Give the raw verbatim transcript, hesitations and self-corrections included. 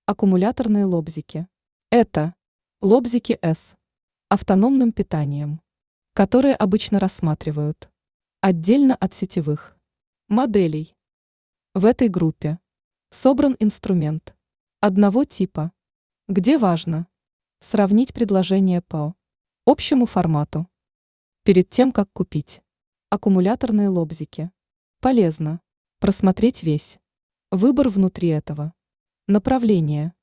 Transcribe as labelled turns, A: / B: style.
A: Аккумуляторные лобзики. Это лобзики с автономным питанием, которые обычно рассматривают отдельно от сетевых моделей. В этой группе собран инструмент одного типа, где важно сравнить предложения по общему формату. Перед тем, как купить аккумуляторные лобзики, полезно просмотреть весь выбор внутри этого направления.